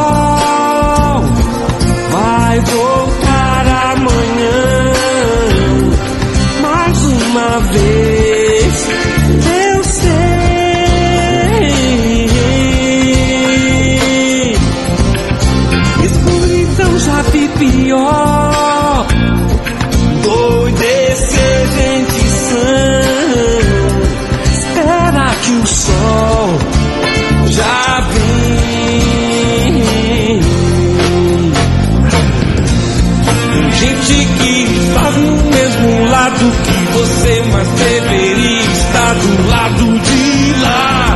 sol vai voltar amanhã. Mais uma vez eu sei. Escuridão já vi pior. Doido é ser gente sã. Espera que o sol já vem. Gente que está no mesmo lado que você, mas deveria estar do lado de lá.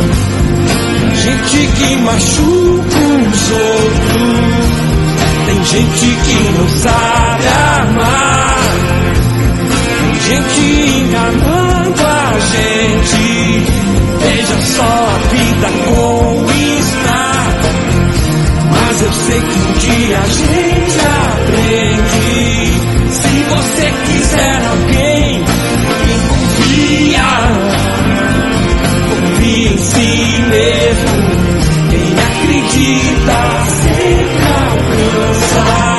Gente que machuca os outros. Tem gente que não sabe amar. Tem gente enganando a gente. Veja só a vida como está. Mas eu sei que um dia a gente aprende. Se você quiser alguém que confia em si mesmo. Quem acredita sempre alcança.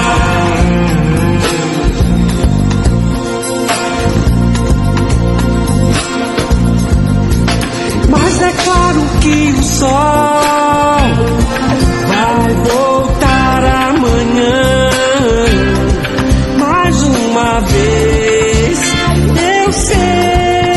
Mas é claro que o sol vai voltar amanhã. Mais uma vez eu sei.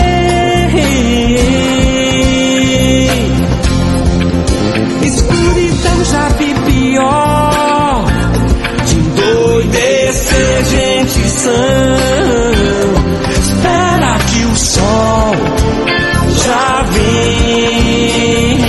Escuridão já vi pior. De endoidecer gente sã. Espera que o sol já vem.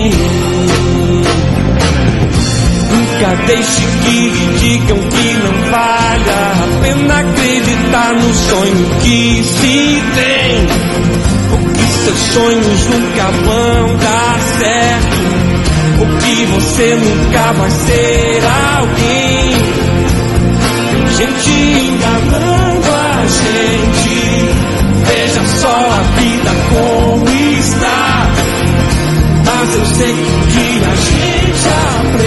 Nunca deixe que lhe digam que não vale a pena acreditar no sonho que se tem. Porque seus sonhos nunca vão dar certo. Porque você nunca vai ser alguém. Tem gente enganando a gente. Veja só a vida como está. Mas eu sei que um dia a gente aprende.